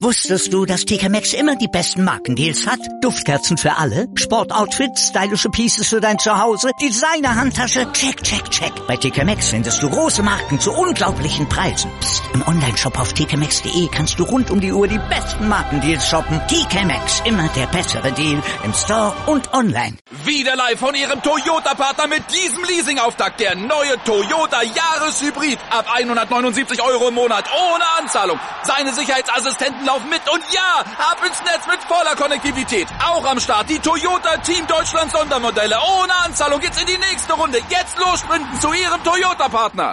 Wusstest du, dass TK Maxx immer die besten Markendeals hat? Duftkerzen für alle, Sportoutfits, stylische Pieces für dein Zuhause, Designer-Handtasche, check, check, check. Bei TK Maxx findest du große Marken zu unglaublichen Preisen. Psst. Im Onlineshop auf tkmaxx.de kannst du rund um die Uhr die besten Markendeals shoppen. TK Maxx, immer der bessere Deal im Store und online. Wieder live von Ihrem Toyota-Partner mit diesem Leasing-Auftakt. Der neue Toyota Jahreshybrid. Ab 179 € im Monat. Ohne Anzahlung. Seine Sicherheitsassistenten laufen mit. Und ja, ab ins Netz mit voller Konnektivität. Auch am Start die Toyota Team Deutschland Sondermodelle. Ohne Anzahlung geht's in die nächste Runde. Jetzt los sprinten zu Ihrem Toyota-Partner.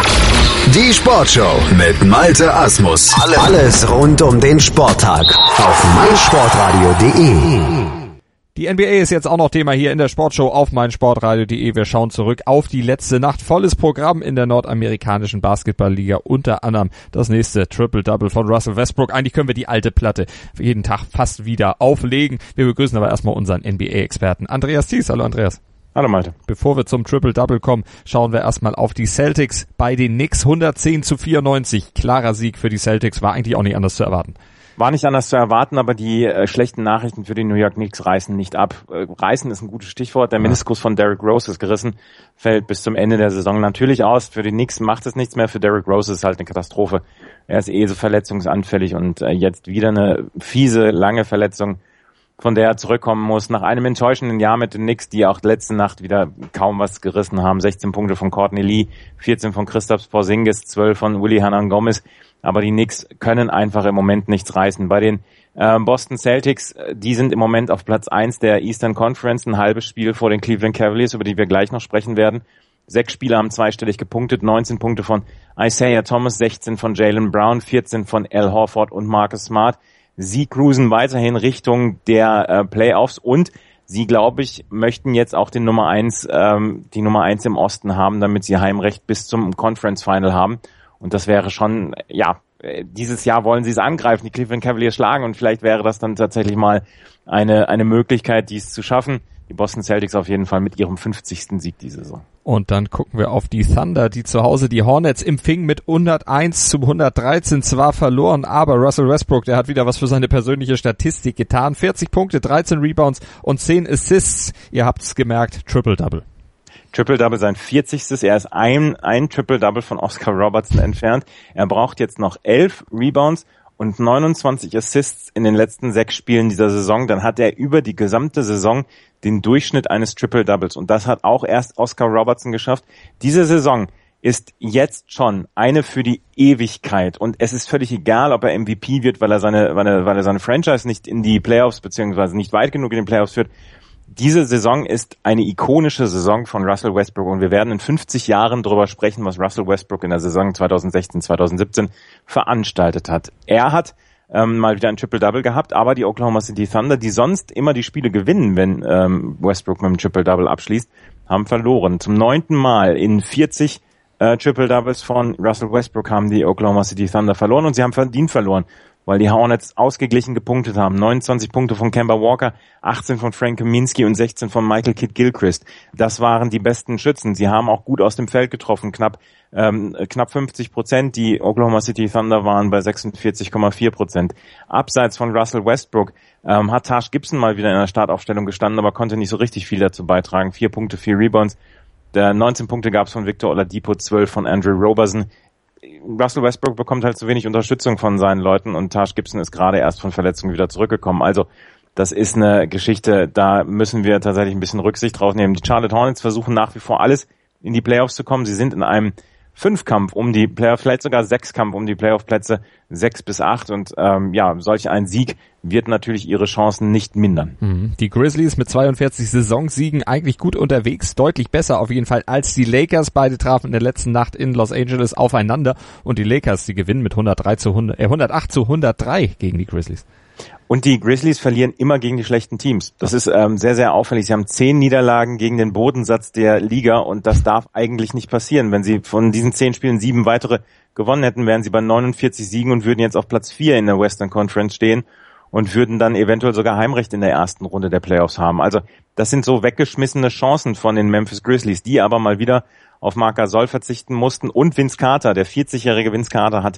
Die Sportshow mit Malte Asmus. Alles rund um den Sporttag auf meinsportradio.de. Die NBA ist jetzt auch noch Thema hier in der Sportshow auf meinsportradio.de. Wir schauen zurück auf die letzte Nacht. Volles Programm in der nordamerikanischen Basketballliga. Unter anderem das nächste Triple-Double von Russell Westbrook. Eigentlich können wir die alte Platte jeden Tag fast wieder auflegen. Wir begrüßen aber erstmal unseren NBA-Experten Andreas Thies. Hallo Andreas. Hallo Malte. Bevor wir zum Triple-Double kommen, schauen wir erstmal auf die Celtics bei den Knicks. 110-94. Klarer Sieg für die Celtics. War eigentlich auch nicht anders zu erwarten. War nicht anders zu erwarten, aber die schlechten Nachrichten für die New York Knicks reißen nicht ab. Reißen ist ein gutes Stichwort. Der Meniskus von Derrick Rose ist gerissen, fällt bis zum Ende der Saison natürlich aus. Für die Knicks macht es nichts mehr. Für Derrick Rose ist es halt eine Katastrophe. Er ist so verletzungsanfällig und jetzt wieder eine fiese, lange Verletzung, von der er zurückkommen muss. Nach einem enttäuschenden Jahr mit den Knicks, die auch letzte Nacht wieder kaum was gerissen haben. 16 Punkte von Courtney Lee, 14 von Kristaps Porzingis, 12 von Willy Hernangomez. Aber die Knicks können einfach im Moment nichts reißen. Bei den Boston Celtics, die sind im Moment auf Platz 1 der Eastern Conference, ein halbes Spiel vor den Cleveland Cavaliers, über die wir gleich noch sprechen werden. 6 Spieler haben zweistellig gepunktet, 19 Punkte von Isaiah Thomas, 16 von Jaylen Brown, 14 von Al Horford und Marcus Smart. Sie cruisen weiterhin Richtung der Playoffs und sie, glaube ich, möchten jetzt auch die Nummer 1 im Osten haben, damit sie Heimrecht bis zum Conference Final haben. Und das wäre schon, dieses Jahr wollen sie es angreifen, die Cleveland Cavaliers schlagen und vielleicht wäre das dann tatsächlich mal eine Möglichkeit, dies zu schaffen. Die Boston Celtics auf jeden Fall mit ihrem 50. Sieg diese Saison. Und dann gucken wir auf die Thunder, die zu Hause die Hornets empfingen mit 101-113, zwar verloren, aber Russell Westbrook, der hat wieder was für seine persönliche Statistik getan. 40 Punkte, 13 Rebounds und 10 Assists. Ihr habt's gemerkt, Triple-Double. Triple-Double sein 40. Er ist ein Triple-Double von Oscar Robertson entfernt. Er braucht jetzt noch 11 Rebounds und 29 Assists in den letzten 6 Spielen dieser Saison. Dann hat er über die gesamte Saison den Durchschnitt eines Triple-Doubles. Und das hat auch erst Oscar Robertson geschafft. Diese Saison ist jetzt schon eine für die Ewigkeit. Und es ist völlig egal, ob er MVP wird, weil er seine Franchise nicht in die Playoffs, beziehungsweise nicht weit genug in den Playoffs führt. Diese Saison ist eine ikonische Saison von Russell Westbrook und wir werden in 50 Jahren darüber sprechen, was Russell Westbrook in der Saison 2016-2017 veranstaltet hat. Er hat mal wieder ein Triple-Double gehabt, aber die Oklahoma City Thunder, die sonst immer die Spiele gewinnen, wenn Westbrook mit einem Triple-Double abschließt, haben verloren. Zum 9. Mal in 40 Triple-Doubles von Russell Westbrook haben die Oklahoma City Thunder verloren und sie haben verdient verloren, weil die Hornets ausgeglichen gepunktet haben. 29 Punkte von Kemba Walker, 18 von Frank Kaminsky und 16 von Michael Kidd-Gilchrist. Das waren die besten Schützen. Sie haben auch gut aus dem Feld getroffen, knapp 50%. Die Oklahoma City Thunder waren bei 46,4%. Abseits von Russell Westbrook hat Taj Gibson mal wieder in der Startaufstellung gestanden, aber konnte nicht so richtig viel dazu beitragen. 4 Punkte, 4 Rebounds. 19 Punkte gab es von Victor Oladipo, 12 von Andrew Roberson. Russell Westbrook bekommt halt zu wenig Unterstützung von seinen Leuten und Taj Gibson ist gerade erst von Verletzungen wieder zurückgekommen. Also das ist eine Geschichte, da müssen wir tatsächlich ein bisschen Rücksicht drauf nehmen. Die Charlotte Hornets versuchen nach wie vor alles in die Playoffs zu kommen. Sie sind in einem 5-Kampf um die Playoff, vielleicht sogar 6-Kampf um die Playoff-Plätze 6 bis 8 und solch ein Sieg wird natürlich ihre Chancen nicht mindern. Die Grizzlies mit 42 Saisonsiegen eigentlich gut unterwegs, deutlich besser auf jeden Fall als die Lakers. Beide trafen in der letzten Nacht in Los Angeles aufeinander und die Lakers, die gewinnen mit 108-103 gegen die Grizzlies. Und die Grizzlies verlieren immer gegen die schlechten Teams. Das ist sehr, sehr auffällig. Sie haben 10 Niederlagen gegen den Bodensatz der Liga und das darf eigentlich nicht passieren. Wenn sie von diesen 10 Spielen 7 weitere gewonnen hätten, wären sie bei 49 Siegen und würden jetzt auf Platz 4 in der Western Conference stehen und würden dann eventuell sogar Heimrecht in der ersten Runde der Playoffs haben. Also das sind so weggeschmissene Chancen von den Memphis Grizzlies, die aber mal wieder auf Marc Gasol verzichten mussten. Und Vince Carter, der 40-jährige Vince Carter, hat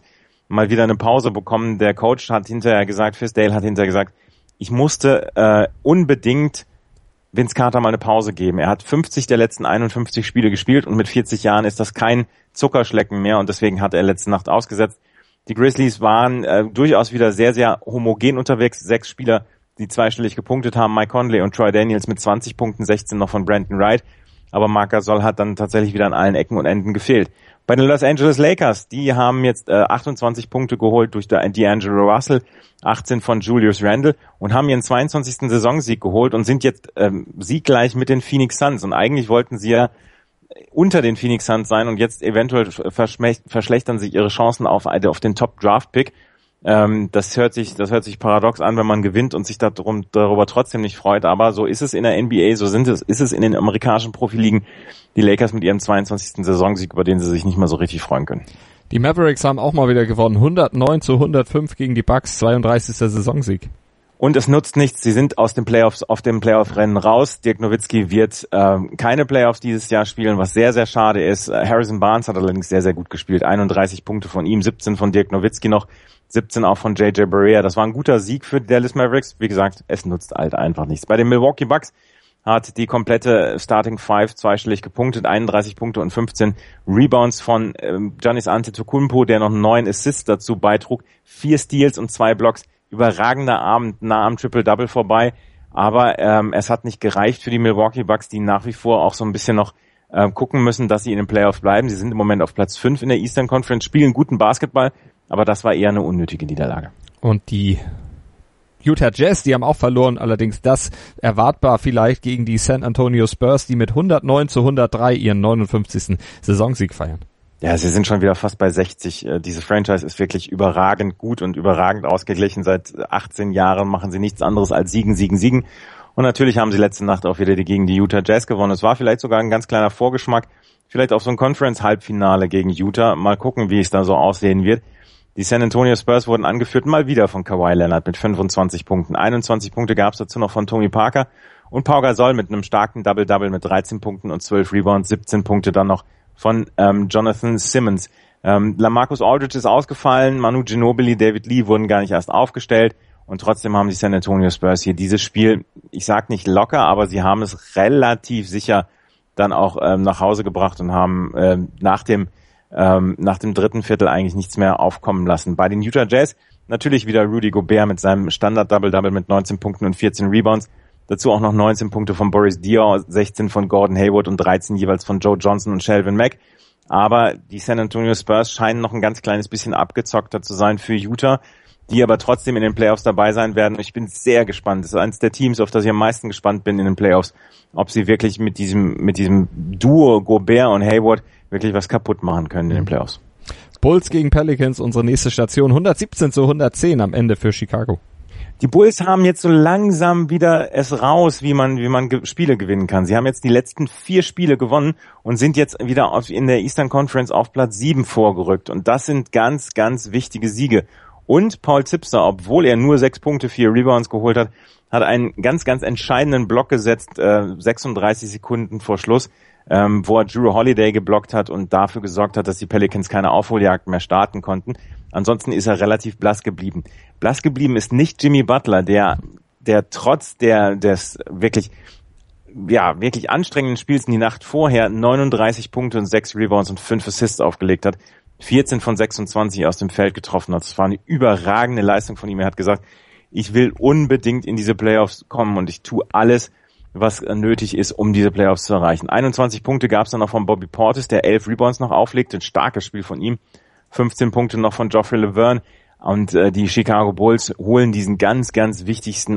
mal wieder eine Pause bekommen. Der Coach hat hinterher gesagt, Fizdale hat hinterher gesagt, ich musste unbedingt Vince Carter mal eine Pause geben. Er hat 50 der letzten 51 Spiele gespielt und mit 40 Jahren ist das kein Zuckerschlecken mehr und deswegen hat er letzte Nacht ausgesetzt. Die Grizzlies waren durchaus wieder sehr, sehr homogen unterwegs. 6 Spieler, die zweistellig gepunktet haben, Mike Conley und Troy Daniels mit 20 Punkten, 16 noch von Brandon Wright. Aber Marc Gasol hat dann tatsächlich wieder an allen Ecken und Enden gefehlt. Bei den Los Angeles Lakers, die haben jetzt 28 Punkte geholt durch D'Angelo Russell, 18 von Julius Randle und haben ihren 22. Saisonsieg geholt und sind jetzt sieggleich mit den Phoenix Suns. Und eigentlich wollten sie ja unter den Phoenix Suns sein und jetzt eventuell verschlechtern sich ihre Chancen auf den Top-Draft-Pick. Das hört sich paradox an, wenn man gewinnt und sich darüber trotzdem nicht freut, aber so ist es in der NBA, ist es in den amerikanischen Profiligen, die Lakers mit ihrem 22. Saisonsieg, über den sie sich nicht mehr so richtig freuen können. Die Mavericks haben auch mal wieder gewonnen, 109-105 gegen die Bucks, 32. Saisonsieg. Und es nutzt nichts, sie sind aus den Playoffs, auf dem Playoff-Rennen raus. Dirk Nowitzki wird keine Playoffs dieses Jahr spielen, was sehr, sehr schade ist. Harrison Barnes hat allerdings sehr, sehr gut gespielt, 31 Punkte von ihm, 17 von Dirk Nowitzki noch, 17 auch von JJ Barea. Das war ein guter Sieg für die Dallas Mavericks. Wie gesagt, es nutzt halt einfach nichts. Bei den Milwaukee Bucks hat die komplette Starting Five zweistellig gepunktet, 31 Punkte und 15 Rebounds von Giannis Antetokounmpo, der noch 9 Assists dazu beitrug, 4 Steals und 2 Blocks. Überragender Abend, nah am Triple-Double vorbei. Aber es hat nicht gereicht für die Milwaukee Bucks, die nach wie vor auch so ein bisschen noch gucken müssen, dass sie in den Playoffs bleiben. Sie sind im Moment auf Platz 5 in der Eastern Conference, spielen guten Basketball, aber das war eher eine unnötige Niederlage. Und die Utah Jazz, die haben auch verloren, allerdings das erwartbar vielleicht gegen die San Antonio Spurs, die mit 109-103 ihren 59. Saisonsieg feiern. Ja, sie sind schon wieder fast bei 60. Diese Franchise ist wirklich überragend gut und überragend ausgeglichen. Seit 18 Jahren machen sie nichts anderes als siegen. Und natürlich haben sie letzte Nacht auch wieder gegen die Utah Jazz gewonnen. Es war vielleicht sogar ein ganz kleiner Vorgeschmack, vielleicht auf so ein Conference-Halbfinale gegen Utah. Mal gucken, wie es da so aussehen wird. Die San Antonio Spurs wurden angeführt mal wieder von Kawhi Leonard mit 25 Punkten. 21 Punkte gab es dazu noch von Tony Parker und Pau Gasol mit einem starken Double-Double mit 13 Punkten und 12 Rebounds, 17 Punkte dann noch von Jonathan Simmons. LaMarcus Aldridge ist ausgefallen, Manu Ginobili, David Lee wurden gar nicht erst aufgestellt und trotzdem haben die San Antonio Spurs hier dieses Spiel, ich sag nicht locker, aber sie haben es relativ sicher dann auch nach Hause gebracht und haben nach dem dritten Viertel eigentlich nichts mehr aufkommen lassen. Bei den Utah Jazz natürlich wieder Rudy Gobert mit seinem Standard-Double-Double mit 19 Punkten und 14 Rebounds. Dazu auch noch 19 Punkte von Boris Diaw, 16 von Gordon Hayward und 13 jeweils von Joe Johnson und Shelvin Mack. Aber die San Antonio Spurs scheinen noch ein ganz kleines bisschen abgezockter zu sein für Utah, die aber trotzdem in den Playoffs dabei sein werden. Ich bin sehr gespannt. Das ist eines der Teams, auf das ich am meisten gespannt bin in den Playoffs, ob sie wirklich mit diesem Duo Gobert und Hayward wirklich was kaputt machen können in den Playoffs. Bulls gegen Pelicans, unsere nächste Station, 117-110 am Ende für Chicago. Die Bulls haben jetzt so langsam wieder es raus, wie man Spiele gewinnen kann. Sie haben jetzt die letzten 4 Spiele gewonnen und sind jetzt wieder in der Eastern Conference auf Platz 7 vorgerückt. Und das sind ganz, ganz wichtige Siege. Und Paul Zipser, obwohl er nur 6 Punkte, 4 Rebounds geholt hat, hat einen ganz, ganz entscheidenden Block gesetzt, 36 Sekunden vor Schluss, wo er Jrue Holiday geblockt hat und dafür gesorgt hat, dass die Pelicans keine Aufholjagd mehr starten konnten. Ansonsten ist er relativ blass geblieben. Blass geblieben ist nicht Jimmy Butler, der trotz des wirklich anstrengenden Spiels in die Nacht vorher 39 Punkte und 6 Rebounds und 5 Assists aufgelegt hat, 14 von 26 aus dem Feld getroffen hat. Das war eine überragende Leistung von ihm. Er hat gesagt, ich will unbedingt in diese Playoffs kommen und ich tue alles, was nötig ist, um diese Playoffs zu erreichen. 21 Punkte gab es dann noch von Bobby Portis, der 11 Rebounds noch auflegte. Ein starkes Spiel von ihm. 15 Punkte noch von Geoffrey Laverne. Und die Chicago Bulls holen diesen ganz, ganz wichtigen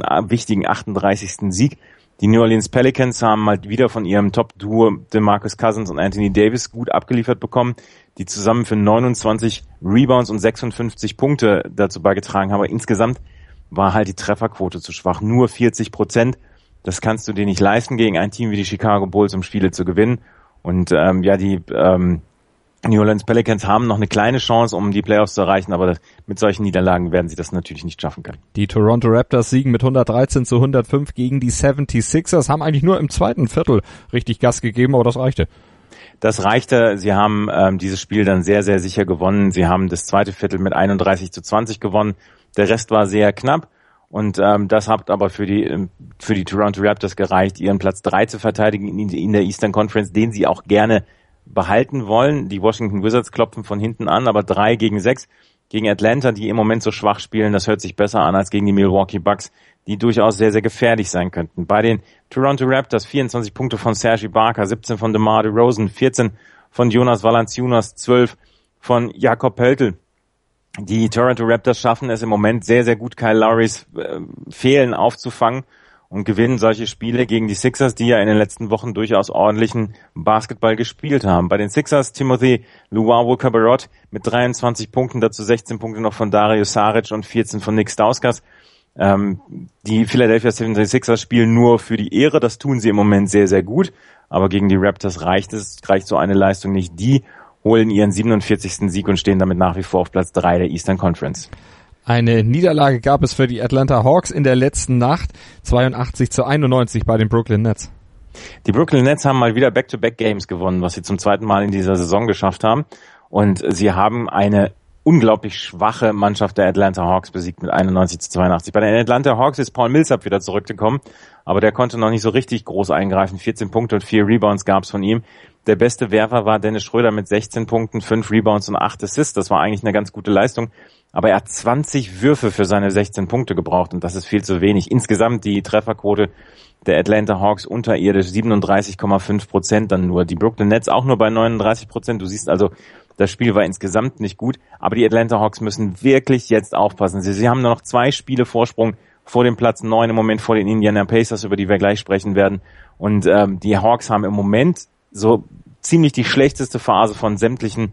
38. Sieg. Die New Orleans Pelicans haben mal wieder von ihrem Top-Duo DeMarcus Cousins und Anthony Davis gut abgeliefert bekommen, die zusammen für 29 Rebounds und 56 Punkte dazu beigetragen haben. Aber insgesamt war halt die Trefferquote zu schwach. Nur 40%. Das kannst du dir nicht leisten gegen ein Team wie die Chicago Bulls, um Spiele zu gewinnen. Und die New Orleans Pelicans haben noch eine kleine Chance, um die Playoffs zu erreichen, aber mit solchen Niederlagen werden sie das natürlich nicht schaffen können. Die Toronto Raptors siegen mit 113-105 gegen die 76ers, haben eigentlich nur im zweiten Viertel richtig Gas gegeben, aber das reichte. Das reichte. Sie haben dieses Spiel dann sehr, sehr sicher gewonnen. Sie haben das zweite Viertel mit 31-20 gewonnen. Der Rest war sehr knapp. Und das hat aber für die Toronto Raptors gereicht, ihren Platz 3 zu verteidigen in der Eastern Conference, den sie auch gerne behalten wollen. Die Washington Wizards klopfen von hinten an, aber 3-6 gegen Atlanta, die im Moment so schwach spielen, das hört sich besser an als gegen die Milwaukee Bucks, die durchaus sehr, sehr gefährlich sein könnten. Bei den Toronto Raptors 24 Punkte von Serge Ibaka, 17 von DeMar DeRozan, 14 von Jonas Valanciunas, 12 von Jakob Poeltl. Die Toronto Raptors schaffen es im Moment sehr, sehr gut, Kyle Lowrys Fehlen aufzufangen und gewinnen solche Spiele gegen die Sixers, die ja in den letzten Wochen durchaus ordentlichen Basketball gespielt haben. Bei den Sixers Timothy Luwawu-Cabarrot mit 23 Punkten, dazu 16 Punkte noch von Dario Saric und 14 von Nick Stauskas. Die Philadelphia 76ers spielen nur für die Ehre, das tun sie im Moment sehr, sehr gut, aber gegen die Raptors reicht so eine Leistung nicht. Die holen ihren 47. Sieg und stehen damit nach wie vor auf Platz 3 der Eastern Conference. Eine Niederlage gab es für die Atlanta Hawks in der letzten Nacht, 82-91 bei den Brooklyn Nets. Die Brooklyn Nets haben mal wieder Back-to-Back-Games gewonnen, was sie zum zweiten Mal in dieser Saison geschafft haben. Und sie haben eine unglaublich schwache Mannschaft der Atlanta Hawks besiegt mit 91-82. Bei den Atlanta Hawks ist Paul Millsap wieder zurückgekommen, aber der konnte noch nicht so richtig groß eingreifen. 14 Punkte und 4 Rebounds gab es von ihm. Der beste Werfer war Dennis Schröder mit 16 Punkten, 5 Rebounds und 8 Assists. Das war eigentlich eine ganz gute Leistung. Aber er hat 20 Würfe für seine 16 Punkte gebraucht und das ist viel zu wenig. Insgesamt die Trefferquote der Atlanta Hawks unterirdisch 37,5% dann nur. Die Brooklyn Nets auch nur bei 39%. Du siehst also, das Spiel war insgesamt nicht gut. Aber die Atlanta Hawks müssen wirklich jetzt aufpassen. Sie haben nur noch 2 Spiele Vorsprung vor dem Platz 9 im Moment vor den Indiana Pacers, über die wir gleich sprechen werden. Und die Hawks haben im Moment so ziemlich die schlechteste Phase von sämtlichen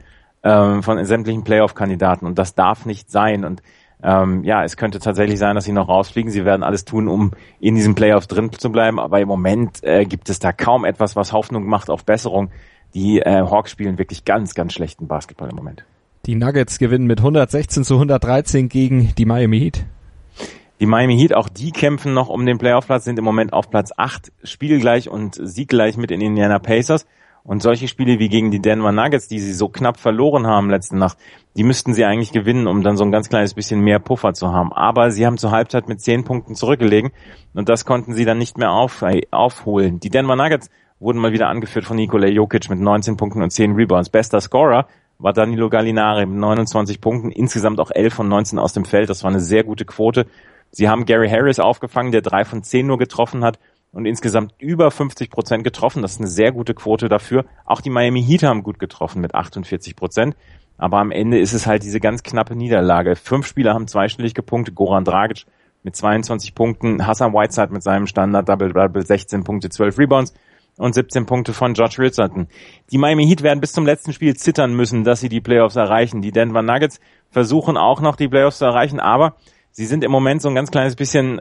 Playoff-Kandidaten und das darf nicht sein und es könnte tatsächlich sein, dass sie noch rausfliegen. Sie werden alles tun, um in diesen Playoffs drin zu bleiben, aber im Moment gibt es da kaum etwas, was Hoffnung macht auf Besserung. Die Hawks spielen wirklich ganz, ganz schlechten Basketball im Moment. Die Nuggets gewinnen mit 116-113 gegen die Miami Heat. Die Miami Heat, auch die kämpfen noch um den Playoff-Platz, sind im Moment auf Platz 8, spielgleich und sieggleich mit den Indiana Pacers. Und solche Spiele wie gegen die Denver Nuggets, die sie so knapp verloren haben letzte Nacht, die müssten sie eigentlich gewinnen, um dann so ein ganz kleines bisschen mehr Puffer zu haben. Aber sie haben zur Halbzeit mit 10 Punkten zurückgelegen und das konnten sie dann nicht mehr aufholen. Die Denver Nuggets wurden mal wieder angeführt von Nikola Jokic mit 19 Punkten und 10 Rebounds. Bester Scorer war Danilo Gallinari mit 29 Punkten, insgesamt auch 11 von 19 aus dem Feld. Das war eine sehr gute Quote. Sie haben Gary Harris aufgefangen, der 3 von 10 nur getroffen hat und insgesamt über 50% getroffen. Das ist eine sehr gute Quote dafür. Auch die Miami Heat haben gut getroffen mit 48%. Aber am Ende ist es halt diese ganz knappe Niederlage. 5 Spieler haben zweistellig gepunktet. Goran Dragic mit 22 Punkten. Hassan Whiteside mit seinem Standard-Double-Double 16 Punkte, 12 Rebounds und 17 Punkte von Josh Richardson. Die Miami Heat werden bis zum letzten Spiel zittern müssen, dass sie die Playoffs erreichen. Die Denver Nuggets versuchen auch noch die Playoffs zu erreichen, aber sie sind im Moment so ein ganz kleines bisschen,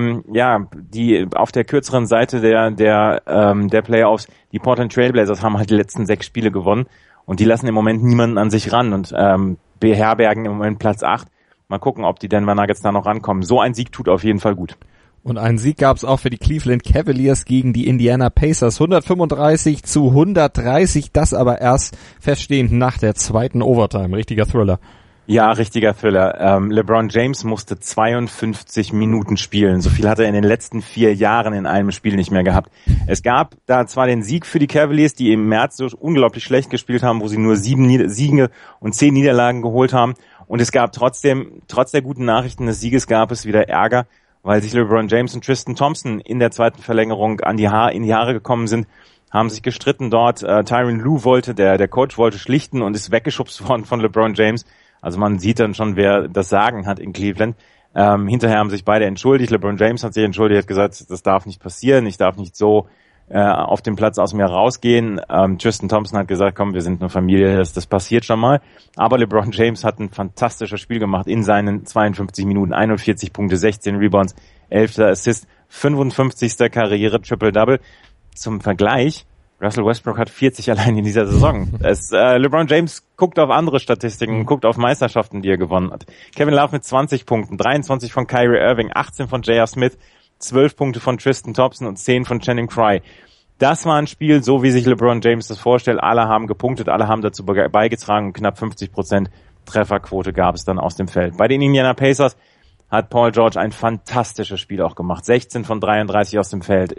die auf der kürzeren Seite der Playoffs. Die Portland Trailblazers haben halt die letzten 6 Spiele gewonnen und die lassen im Moment niemanden an sich ran und beherbergen im Moment Platz 8. Mal gucken, ob die Denver Nuggets da noch rankommen. So ein Sieg tut auf jeden Fall gut. Und einen Sieg gab es auch für die Cleveland Cavaliers gegen die Indiana Pacers. 135-130, das aber erst feststehend nach der zweiten Overtime. Richtiger Thriller. Ja, richtiger Thriller. LeBron James musste 52 Minuten spielen. So viel hat er in den letzten 4 Jahren in einem Spiel nicht mehr gehabt. Es gab da zwar den Sieg für die Cavaliers, die im März so unglaublich schlecht gespielt haben, wo sie nur 7 Siege und 10 Niederlagen geholt haben. Und es gab trotzdem, trotz der guten Nachrichten des Sieges, gab es wieder Ärger, weil sich LeBron James und Tristan Thompson in der zweiten Verlängerung in die Haare gekommen sind, haben sich gestritten dort. Tyronn Lue der Coach wollte schlichten und ist weggeschubst worden von LeBron James. Also man sieht dann schon, wer das Sagen hat in Cleveland. Hinterher haben sich beide entschuldigt. LeBron James hat sich entschuldigt, hat gesagt, das darf nicht passieren, ich darf nicht so auf dem Platz aus mir rausgehen. Tristan Thompson hat gesagt, komm, wir sind eine Familie, das passiert schon mal. Aber LeBron James hat ein fantastisches Spiel gemacht in seinen 52 Minuten, 41 Punkte, 16 Rebounds, 11. Assist, 55. Karriere, Triple-Double. Zum Vergleich, Russell Westbrook hat 40 allein in dieser Saison. LeBron James guckt auf andere Statistiken, guckt auf Meisterschaften, die er gewonnen hat. Kevin Love mit 20 Punkten, 23 von Kyrie Irving, 18 von J.R. Smith, 12 Punkte von Tristan Thompson und 10 von Channing Frye. Das war ein Spiel, so wie sich LeBron James das vorstellt. Alle haben gepunktet, alle haben dazu beigetragen. Knapp 50% Trefferquote gab es dann aus dem Feld. Bei den Indiana Pacers hat Paul George ein fantastisches Spiel auch gemacht. 16 von 33 aus dem Feld,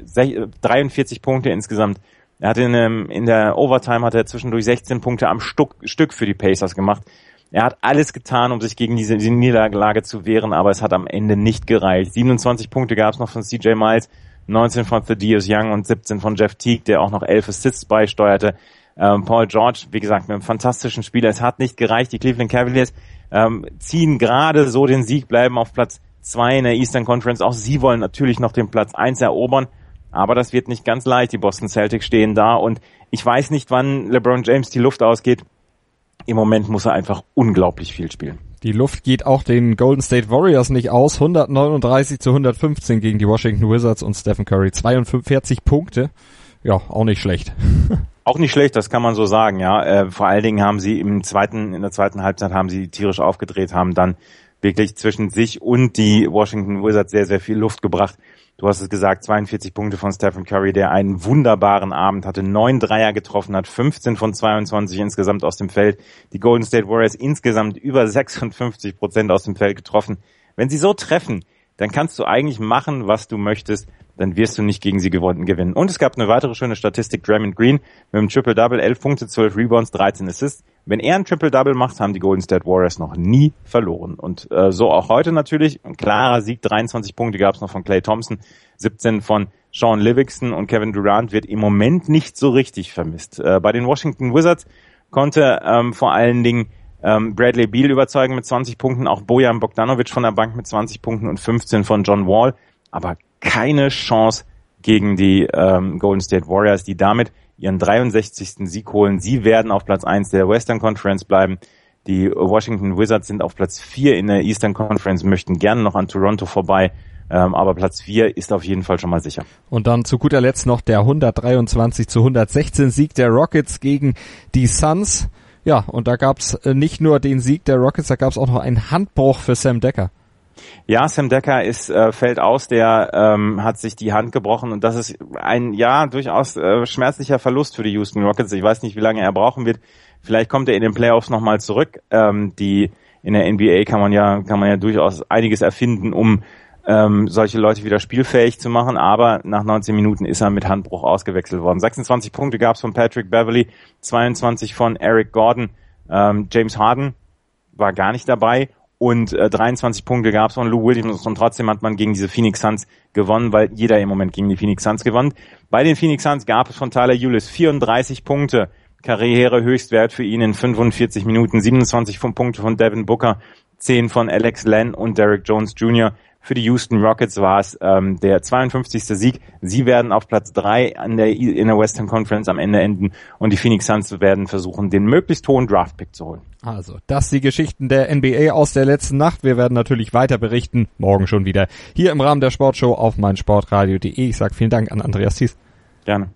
43 Punkte insgesamt. Er hat in der Overtime hat er zwischendurch 16 Punkte am Stück für die Pacers gemacht. Er hat alles getan, um sich gegen diese Niederlage zu wehren, aber es hat am Ende nicht gereicht. 27 Punkte gab es noch von CJ Miles, 19 von Thaddeus Young und 17 von Jeff Teague, der auch noch 11 Assists beisteuerte. Paul George, wie gesagt, mit einem fantastischen Spieler. Es hat nicht gereicht. Die Cleveland Cavaliers ziehen gerade so den Sieg, bleiben auf Platz 2 in der Eastern Conference. Auch sie wollen natürlich noch den Platz 1 erobern, aber das wird nicht ganz leicht. Die Boston Celtics stehen da und ich weiß nicht, wann LeBron James die Luft ausgeht. Im Moment muss er einfach unglaublich viel spielen. Die Luft geht auch den Golden State Warriors nicht aus. 139-115 gegen die Washington Wizards und Stephen Curry. 42 Punkte. Ja, auch nicht schlecht. Auch nicht schlecht, das kann man so sagen, ja. Vor allen Dingen haben sie in der zweiten Halbzeit haben sie tierisch aufgedreht, haben dann wirklich zwischen sich und die Washington Wizards sehr, sehr viel Luft gebracht. Du hast es gesagt, 42 Punkte von Stephen Curry, der einen wunderbaren Abend hatte, 9 Dreier getroffen hat, 15 von 22 insgesamt aus dem Feld. Die Golden State Warriors insgesamt über 56% aus dem Feld getroffen. Wenn sie so treffen, dann kannst du eigentlich machen, was du möchtest, dann wirst du nicht gegen sie gewinnen. Und es gab eine weitere schöne Statistik, Draymond Green mit einem Triple-Double, 11 Punkte, 12 Rebounds, 13 Assists. Wenn er ein Triple-Double macht, haben die Golden State Warriors noch nie verloren. Und so auch heute natürlich. Ein klarer Sieg, 23 Punkte gab es noch von Klay Thompson, 17 von Sean Livingston und Kevin Durant wird im Moment nicht so richtig vermisst. Bei den Washington Wizards konnte vor allen Dingen Bradley Beal überzeugen mit 20 Punkten, auch Bojan Bogdanovic von der Bank mit 20 Punkten und 15 von John Wall. Aber keine Chance gegen die Golden State Warriors, die damit ihren 63. Sieg holen. Sie werden auf Platz 1 der Western Conference bleiben. Die Washington Wizards sind auf Platz 4 in der Eastern Conference, möchten gerne noch an Toronto vorbei, aber Platz 4 ist auf jeden Fall schon mal sicher. Und dann zu guter Letzt noch der 123-116 Sieg der Rockets gegen die Suns. Ja, und da gab's nicht nur den Sieg der Rockets, da gab's auch noch einen Handbruch für Sam Dekker. Ja, Sam Dekker fällt aus, der hat sich die Hand gebrochen und das ist ein durchaus schmerzlicher Verlust für die Houston Rockets. Ich weiß nicht, wie lange er brauchen wird. Vielleicht kommt er in den Playoffs nochmal zurück. In der NBA kann man ja durchaus einiges erfinden, um solche Leute wieder spielfähig zu machen, aber nach 19 Minuten ist er mit Handbruch ausgewechselt worden. 26 Punkte gab es von Patrick Beverley, 22 von Eric Gordon, James Harden war gar nicht dabei und 23 Punkte gab es von Lou Williams und trotzdem hat man gegen diese Phoenix Suns gewonnen, weil jeder im Moment gegen die Phoenix Suns gewonnen. Bei den Phoenix Suns gab es von Tyler Ulis 34 Punkte, Karrierehöchstwert für ihn in 45 Minuten, 27 Punkte von Devin Booker, 10 von Alex Len und Derrick Jones Jr. Für die Houston Rockets war es der 52. Sieg. Sie werden auf Platz 3 in der Western Conference am Ende enden und die Phoenix Suns werden versuchen, den möglichst hohen Draftpick zu holen. Also, das die Geschichten der NBA aus der letzten Nacht. Wir werden natürlich weiter berichten, morgen schon wieder, hier im Rahmen der Sportshow auf meinsportradio.de. Ich sage vielen Dank an Andreas Thies. Gerne.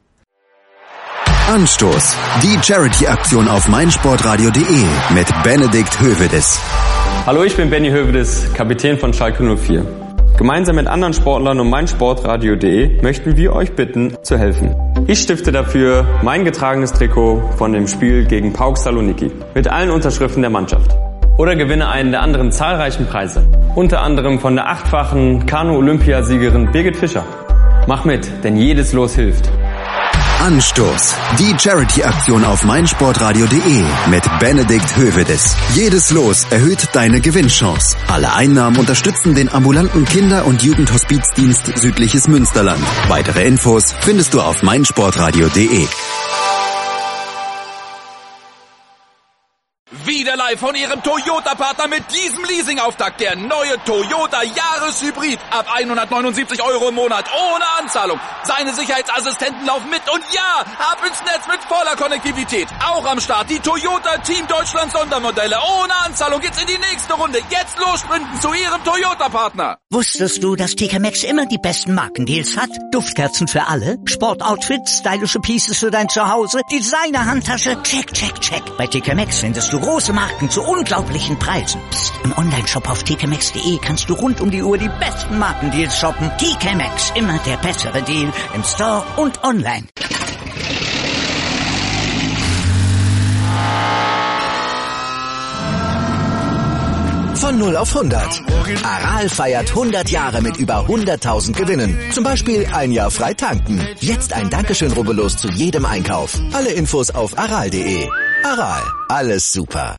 Anstoß. Die Charity-Aktion auf meinsportradio.de mit Benedikt Hövedes. Hallo, ich bin Benny Hövedes, Kapitän von Schalke 04. Gemeinsam mit anderen Sportlern und meinsportradio.de möchten wir euch bitten, zu helfen. Ich stifte dafür mein getragenes Trikot von dem Spiel gegen PAOK Saloniki mit allen Unterschriften der Mannschaft. Oder gewinne einen der anderen zahlreichen Preise. Unter anderem von der 8-fachen Kanu-Olympiasiegerin Birgit Fischer. Mach mit, denn jedes Los hilft. Anstoß. Die Charity-Aktion auf meinsportradio.de mit Benedikt Hövedes. Jedes Los erhöht deine Gewinnchance. Alle Einnahmen unterstützen den ambulanten Kinder- und Jugendhospizdienst Südliches Münsterland. Weitere Infos findest du auf meinsportradio.de. Wieder live von Ihrem Toyota-Partner mit diesem Leasing-Auftakt. Der neue Toyota Jahreshybrid. Ab 179 € im Monat. Ohne Anzahlung. Seine Sicherheitsassistenten laufen mit. Und ja, ab ins Netz mit voller Konnektivität. Auch am Start die Toyota Team Deutschland Sondermodelle. Ohne Anzahlung geht's in die nächste Runde. Jetzt los sprinten zu Ihrem Toyota-Partner. Wusstest du, dass TK Maxx immer die besten Markendeals hat? Duftkerzen für alle, Sportoutfits, stylische Pieces für dein Zuhause, Designer-Handtasche, check, check, check. Bei TK Maxx findest du große Marken zu unglaublichen Preisen. Psst. Im Onlineshop auf tkmaxx.de kannst du rund um die Uhr die besten Markendeals shoppen. TK Maxx, immer der bessere Deal im Store und online. Von 0 auf 100. Aral feiert 100 Jahre mit über 100.000 Gewinnen. Zum Beispiel ein Jahr frei tanken. Jetzt ein Dankeschön, rubbellos zu jedem Einkauf. Alle Infos auf aral.de. Aral, alles super.